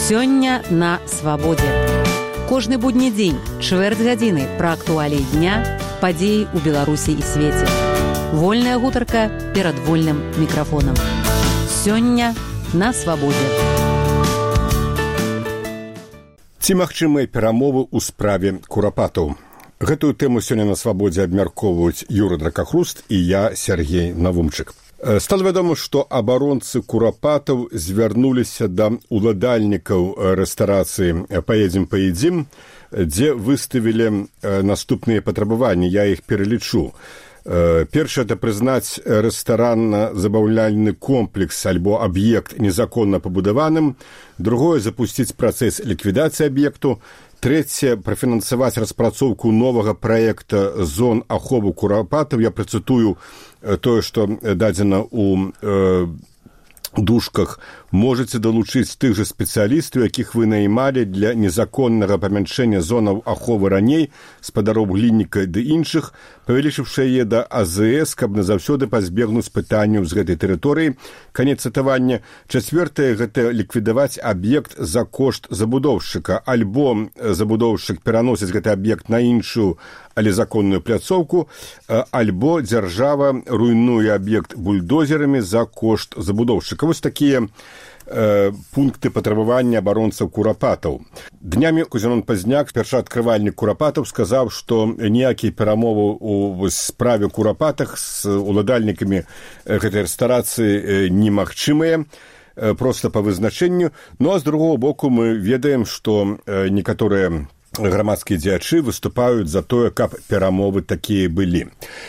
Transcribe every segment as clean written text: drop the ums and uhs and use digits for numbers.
Сёння на свабодзе. Кожны будні дзень, чвэрць гадзіны пра актуаліі дня, падзеі ў Беларусі і свеце. Вольная гутарка перад вольным мікрафонам. Сёння на свабодзе. Ці магчымыя перамовы ў справе курапатаў? Гэтую тэму сёння на свабодзе абмяркоўваюць Юра Дракахруст і я, Сергей Навумчык. Стала вядома, што абаронцы курапатаў звярнуліся да уладальнікаў рэстарацыі «Паедзем-паедзім», дзе выставілі наступныя патрабаванні, я іх пералічу. Першае – это прызнаць рэстаранна-забаўляльны комплекс альбо аб'ект незаконна пабудаваным. Другое – запусціць працэс ліквідацыі аб'екту. Трэцяе – прафінансаваць распрацоўку новага праекта зон аховы курапатаў. Я працытую тое, што дадзена ў дужках. Можаце далучыць тых жа спецыялістаў, якіх вы наймалі для незаконнага памяншэння зонаў аховы раней, спадароў Глінніка ды іншых, павялічыўшы яе да АЗС, каб назаўсёды пазбегнуць пытанняў з гэтай тэрыторыі. Канец цытавання. Чацвёртае – гэта ліквідаваць аб'ект за кошт забудоўшчыка. Альбо забудоўшчык пераносіць гэты аб'ект на іншую, але законную пляцоўку, альбо дзяржава руйнуе аб'ект бульдозерамі за кошт забудоўшчыка. Вось такія пункты патрабавання абаронцаў курапатаў. Днямі Кузянон Пазняк, першаадкрывальнік курапатаў, сказаў, што ніякія перамовы ў справе курапатах з уладальнікамі гэтай рэстарацыі немагчымыя, проста па вызначэнню. Ну, а з другого боку мы ведаем, што некаторыя грамадскія дзеячы выступаюць за тое, каб перамовы такія былі.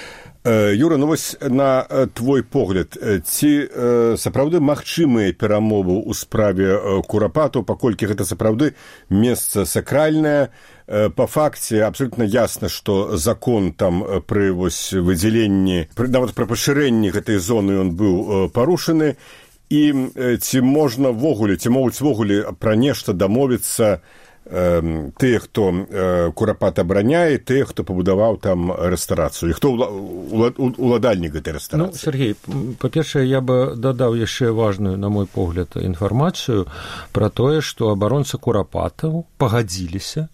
Юра, ну вось на твой погляд, ці сапраўды магчымыя перамовы ў справе курапатаў, паколькі гэта сапраўды месца сакральнае? Па факце абсолютна ясна, што закон там пры выдзяленні, нават пры пашырэнні гэтай зоны ён быў парушаны, і ці можна ввогуле, ці могуць ввогуле пра нешта дамовіцца тыя, хто курапат абараняе, тыя, хто пабудаваў там рэстарацыю, і хто уладальнік гэтай рэстарацыі? Ну, Сергей, па-першае, я бы дадаў яшчэ важную, на мой погляд, інфармацыю пра тое, што абаронцы курапатаў пагадзіліся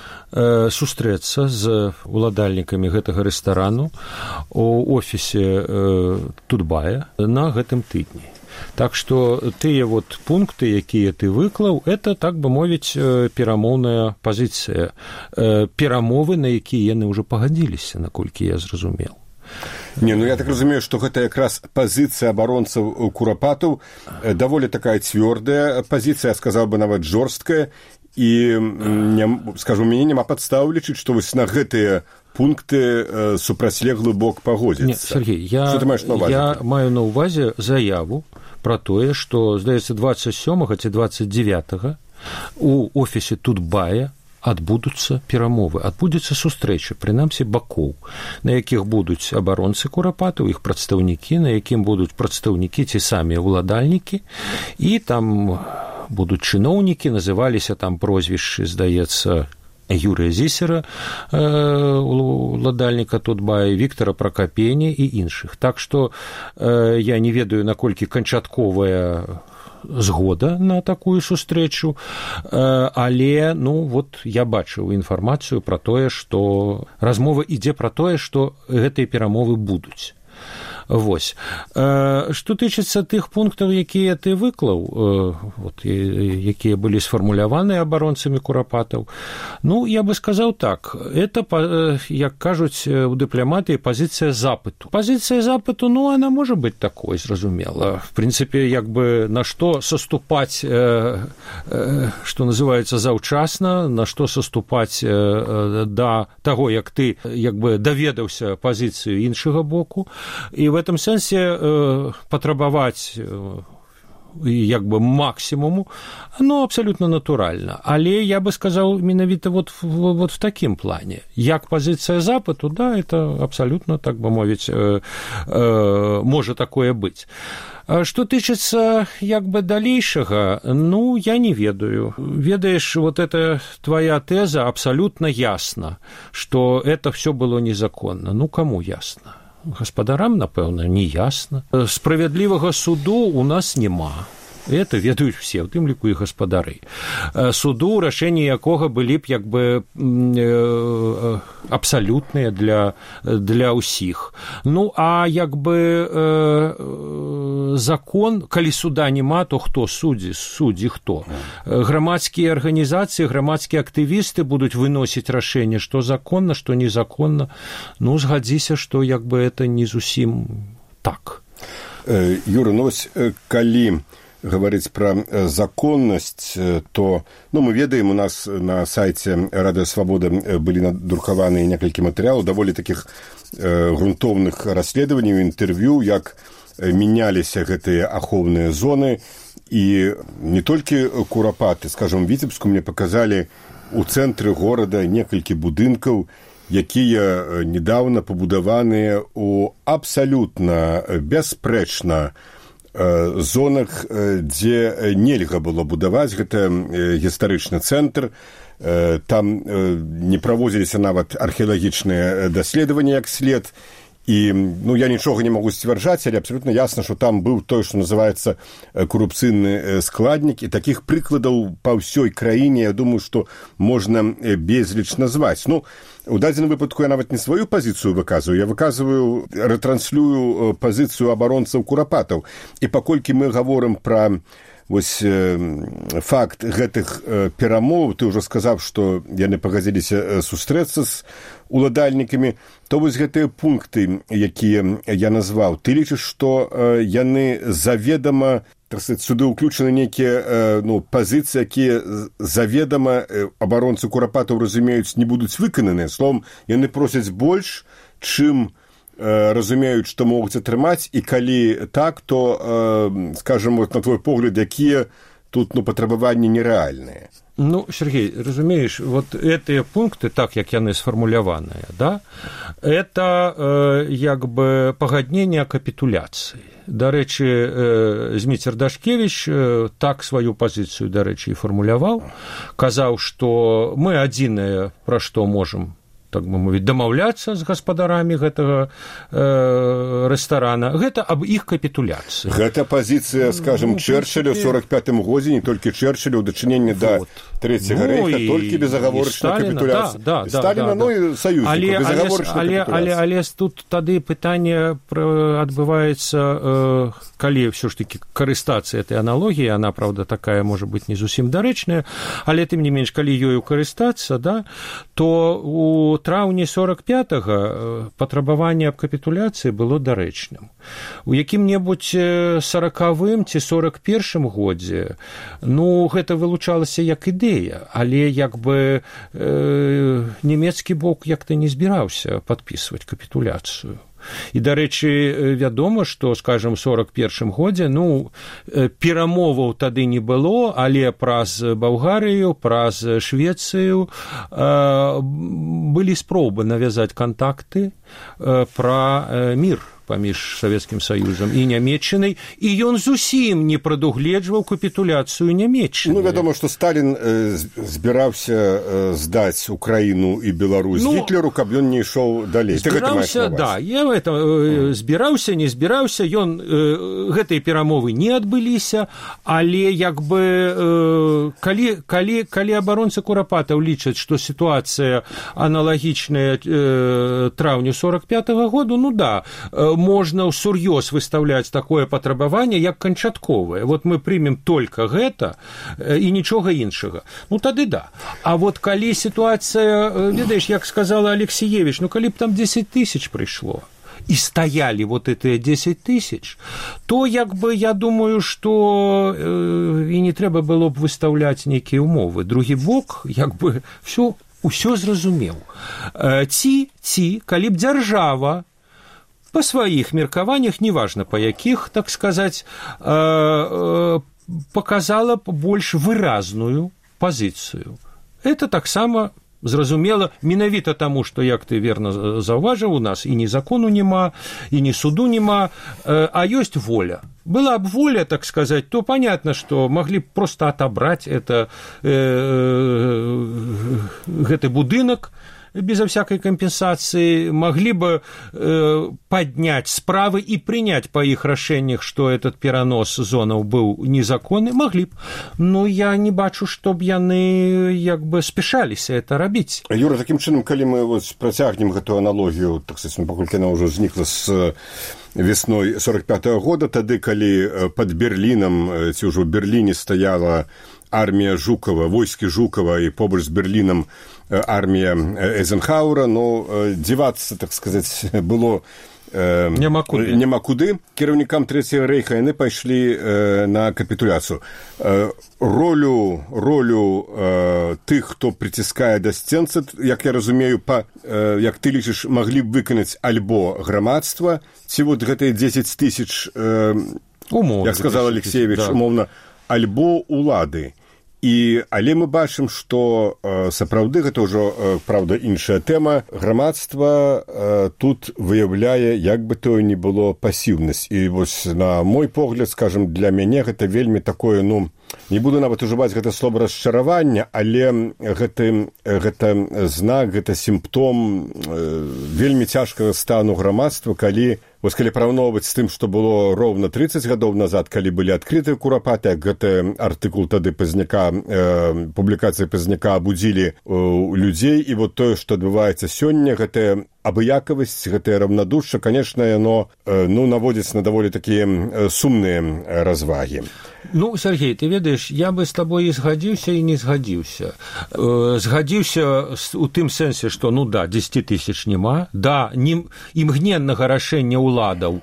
сустрэцца з уладальнікамі гэтага рэстарану у офісе Тутбая на гэтым тыдні. Так што тыя вот пункты, якія ты выклаў, это, так бы мовіць, перамоўная пазіцыя. Перамовы, на якія яны ўжо пагадзіліся, наколькі я зразумеў. Не, ну я так разумею, што гэта якраз пазіцыя абаронцаў курапатаў, даволі такая цвёрдая пазіцыя, я сказаў бы нават жорсткая, і, скажу, у мяне няма падстаў лічыць, што вось на гэтыя пункты супрацьлеглы бок пагодзіцца. Не, Сергей, я маю на ўвазе заяву пра тое, што, здаецца, 27 ці 29 у офісе Тутбая адбудуцца перамовы, адбудзецца сустрэча, прынамсі бакоў, на якіх будуць абаронцы курапатаў, іх прадстаўнікі, на якім будуць прадстаўнікі ці самі ўладальнікі, і там будуць чыноўнікі, называліся там прозвішчы, здаецца, Юрыя Зісера, уладальніка Тутбая, Віктара Пракапені і іншых. Так што я не ведаю, наколькі канчатковая згода на такую сустрэчу, але, ну, вот я бачыў інфармацыю пра тое, што размова ідзе пра тое, што гэтыя перамовы будуць. Вось. Што тычыцца тых пунктаў, якія ты выклаў, якія былі сфармуляваны абаронцамі курапатаў, ну, я бы сказаў так, это, як кажуць у дыпламатыі, пазіцыя запыту. Пазіцыя запыту, ну, она можа быць такой, зразумела. В прынцыпе, як бы на што саступаць, што называецца, заўчасна, на што саступаць да таго, як ты, як бы, даведаўся пазіцыю іншага боку, і в этом сэнсе патрабаваць як бы максімуму, ну, абсолютно натуральна. Але я бы сказал менавіта вот в такім плане. Як пазіцыя запыту, да, это абсолютно, так бы мовіць, можа такое быць. Што тычыцца як бы далейшага, ну, я не ведаю. Ведаеш, вот эта твоя теза абсолютно ясна, что это все было незаконно. Ну, кому ясно? Гаспадарам, напэўна, не ясна. Справядлівага суду у нас няма. Это ведаюць все, у тым ліку і гаспадары. Суду, рашэнні якога былі б як бы абсалютныя для ўсіх. Ну, а як бы закон, калі суда няма, то хто суддзі хто? Грамадскія арганізацыі, грамадскія актывісты будуць выносіць рашэнне, што законна, што незаконна. Ну, згадзіся, што як бы это не зусім так. Юра, ну, калі говорить про законность, то, ну, мы ведаем, у нас на сайте Радио Свобода были надрукаваны некалькі матэрыялаў даволі таких грунтоўных расследаванняў, інтэрв'ю, як меняліся гэтыя ахоўныя зоны, і не толькі курапаты, скажем, в Віцебску мне показалі у цэнтры горада некалькі будынкаў, якія недавно пабудаваныя у абсалютна бясспрэчна зонах, дзе нельга было будаваць. Гэта гістарычны цэнтр, там не праводзіліся нават археалагічныя даследаванні як след, і, ну, я нічога не магу сцвярджаць, але абсалютна ясна, што там быў той, што называецца карупцыйны складнік, і такіх прыкладаў па ўсёй краіне, я думаю, што можна безліч назваць. Ну, у дадзеным выпадку я нават не сваю пазіцыю выказваю, я выказваю, рэтранслюю пазіцыю абаронцаў курапатаў. І паколькі мы гаворым пра вось факт гэтых перамоў, ты ўжо сказаў, што яны пагадзіліся сустрэцца з уладальнікамі, то вось гэтыя пункты, якія я назваў, ты лічыш, што яны заведама, так сказать, сюды ўключаны нейкія, ну, пазіцыі, якія заведама абаронцы курапатаў разумеюць, не будуць выкананыя. Словом, яны просяць больш, чым разумеюць, што могуць атрымаць, і калі так, то, скажем, вот, на твой погляд, якія тут, ну, патрабаванні нерэальныя? Ну, Сергей, разумеешь, вот эти пункты, так, як яны сфармуляваныя, да, это як бы пагадненне капітуляцыі. Дарэчы, Зміцер Дашкевіч так сваю пазіцыю, дарэчы, і фармуляваў, казаў, што мы адзінае, пра што можам, так бы мовіць, дамаўляцца з гаспадарамі гэтага рэстарана, гэта аб іх капітуляцыі. Гэта пазіцыя, скажем, Чэрчылля ў 45-м годзе, не толькі Чэрчылля ў дачыненні да Трэцяга рэйха, толькі безагаворачная капітуляцыя. Сталіна, ну і саюзнікаў, безагаворачная капітуляцыя. Але тут тады пытанне адбываецца, калі ўсё ж такі карыстацца этой аналогіяй, она, правда, такая, можа быць, не зусім дарэчная, але тым не менш, калі ёю карыстацца, да, то у траўні 45-го патрабаванне аб капітуляцыі было дарэчным. У якім-небудзь 40-м ці 41-м годзе, ну, гэта вылучалася як ідэя, але як бы нямецкі бок як-то не збіраўся падпісваць капітуляцыю. І, дарэчы, вядома, што, скажем, у 41-м годзе, ну, перамоваў тады не было, але праз Балгарыю, праз Швецыю былі спробы навязаць кантакты пра мір паміж Савецкім Саюзам і Нямецчынай, і ён зусім не прадугледжваў капітуляцыю Нямецчыны. Ну, вядома, што Сталін збіраўся здаць Украіну і Беларусь Гітлеру, каб ён не ішоў далей. Збіраўся, да, збіраўся, не збіраўся, ён, гэтыя перамовы не адбыліся, але як бы, калі абаронцы курапатаў лічаць, што сітуацыя аналагічная траўню 45-го году, ну да, можно ўсур'ёз выставляць такое патрабаванне, як канчатковае. Вот мы прымем только гэта і нічога іншага. Ну, тады да. А вот калі сітуацыя, ведаеш, як сказала Алексеевич, ну, калі б там 10 тысяч прыйшло, і стаялі вот этыя 10 тысяч, то, як бы, я думаю, што і не трэба было б выстаўляць нейкія ўмовы. Другі бок, як бы, ўсё зразумеў. Ці, калі б дзяржава па сваіх меркаваннях, неважна па якіх, так сказаць, показала б больш выразную пазіцыю. Это таксама зразумела, менавіта таму, што, як ты верна заўважыў, у нас і ні закону няма, і ні суду няма, а ёсць воля. Была б воля, так сказать, то понятно, что могли просто отобрать гэты будынак, безо всякой компенсации, могли бы поднять справы и принять по их решениях, что этот перанос зонаў был незаконный, могли бы. Но я не бачу, чтоб яны як бы спешаліся это рабіць. Юра, таким чынам, калі мы працягнем гэтую аналогію, так сказать, паколькі яна ўжо знікла з весной 45-го года, тады, калі под Берлінам, ці ўжо ў Берліне стаяла армія Жукова, войскі Жукова, і побач з Берлінам армія Эйзенхауэра, но дзівацца, так сказать, было няма куды. Кіраўнікам Трэцяга рэйха яны пайшлі на капітуляцыю. Ролю тых, хто прыціскае да сценцы, як я разумею, як ты лічыш, маглі б выканаць альбо грамадства, ці вот гэтыя 10 тысяч, як сказал Алексеевич, умоўна, альбо улады. Але мы бачым, што сапраўды, гэта ўжо, правда, іншая тэма, грамадства тут выяўляе, як бы тое ні было, пасіўнасць. І вось на мой погляд, скажем, для мяне гэта вельмі такое, не буду нават ужываць гэта слова расчаравання, але гэта знак, гэта сімптом вельмі цяжкага стану грамадства, калі параўноўваць з тым, што было роўна 30 гадоў назад, калі былі адкрытыя курапаты, як гэты артыкул тады Пазняка, публікацыі Пазняка абудзілі людзей, і вот тое, што адбываецца сёння, гэтая абыякавасць, гэтае раўнадушча, конечно, яно наводзіць на даволі такія сумныя развагі. Сергей, ты ведаеш, я бы з табой і згадзіўся, і не згадзіўся. Згадзіўся у тым сэнсе, што, 10 тысяч няма, імгненнага рашэння ўладаў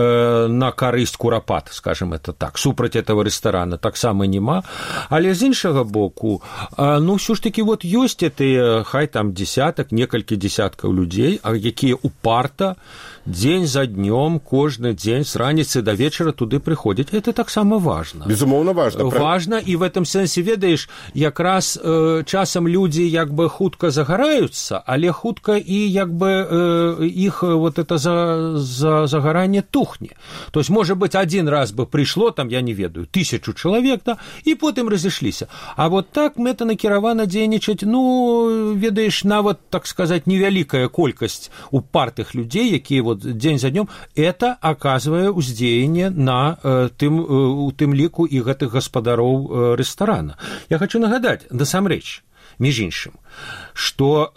на карысць курапат, скажем это так, супраць этого рэстарана таксама няма, але з іншага боку, ўсё ж такі вот ёсць гэтыя, хай там некалькі дзесяткаў людзей, якія упарта дзень за днём, кожны дзень з раніцы да вечара туды прыходзяць. Это таксама важна. Безумоўна, важна. Важна, і в этом сэнсе, ведаеш, якраз часам людзі як бы хутка загараюцца, але хутка і як бы іх вот это загаранне тухне. То есть, может быть, один раз бы прыйшло, там, я не ведаю, 1000 чалавек, да, і потым разышліся. А вот так мэтанакіравана дзейнічаць, ведаеш, нават, так сказать, невялікая колькасць упартых людзей, якія день за днем, это оказывае ўздзеянне на тым ліку і гэтых гаспадароў рэстарана. Я хочу нагадаць, насамрэч, між іншым, што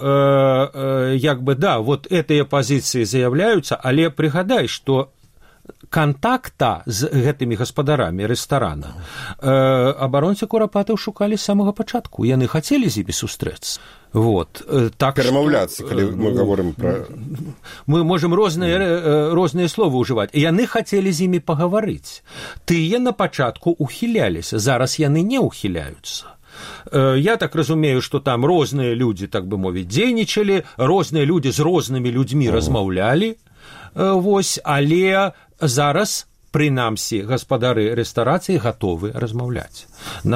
як бы, да, вот гэтыя пазіцыі заяўляюцца, але прыгадай, што контакта з гэтымі гаспадарамі рэстарана абаронцы курапатаў шукалі з самага пачатку. Яны хацелі з імі сустрэцца. Перамаўляцца, калі мы говорим про... Мы можем розныя словы ўжываць. Яны хацелі з імі пагаварыць. Тыя на пачатку ухіляліся, зараз яны не ухіляюцца. Я так разумею, што там розныя людзі, так бы мовіць, дзейнічалі, розныя людзі з рознымі людзьмі размаўлялі, але зараз прынамсі гаспадары рэстарацыі гатовы размаўляць.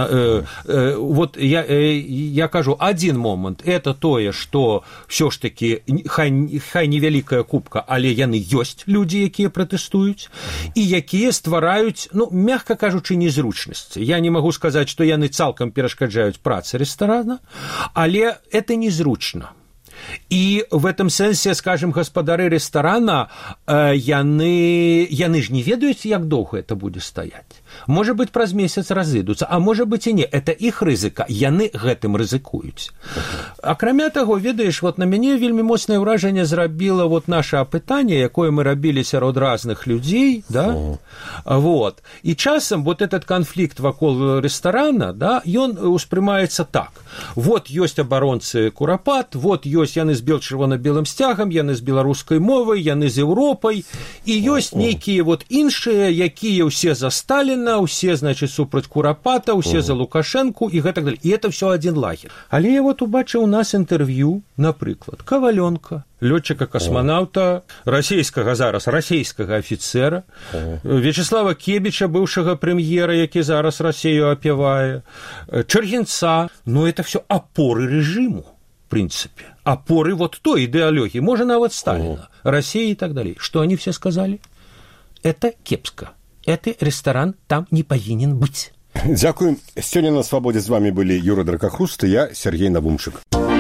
Вот я кажу, один момант, это тое, што ўсё ж такі хай невялікая купка, але яны ёсць людзі, якія пратэстуюць і якія ствараюць, мягка кажучы, незручнасці. Я не магу сказаць, што яны цалкам перашкаджаюць працы рэстарана, але это незручна. И в этом сэнсе, скажем, гаспадары рэстарана, яны ж не ведаюць, як доўга это будзе стаяць. Можа быць, праз месяц разыдуцца, а можа быць і не. Это іх рызыка, яны гэтым рызыкуюць. Акрамя таго, ведаеш, на мяне вельмі моцнае ўражанне зрабіла наша апытанне, якое мы рабілі сярод разных людзей, да? І часам этот канфлікт вакол рэстарана, да, ён успрымаецца так. Ёсць абаронцы курапат, ёсць яны з чырвона-белым сцягам, яны з беларускай мовай, яны з Еўропай, і ёсць нейкія іншыя, якія ўсе за Сталіна, усе, значит, супраць курапата, усе за Лукашэнку і гэтак далей. І это все один лагер. Але я убачыў у нас інтэрв'ю, напрыклад, Кавалёнка, лётчыка-касманаўта, расійскага афіцера, Вячеслава Кебіча, быўшага прэм'ера, які зараз Расею апявае, Чэргінца. Это все опоры режиму, в принципе. Опоры той идеологии, может, нават Сталина, России и так далее. Что они все сказали? Это кепска. Этот ресторан там не повинен быть. Дякую. Сёння на «Свободе» з вами были Юра Дракахруст и я, Сергей Навумчык.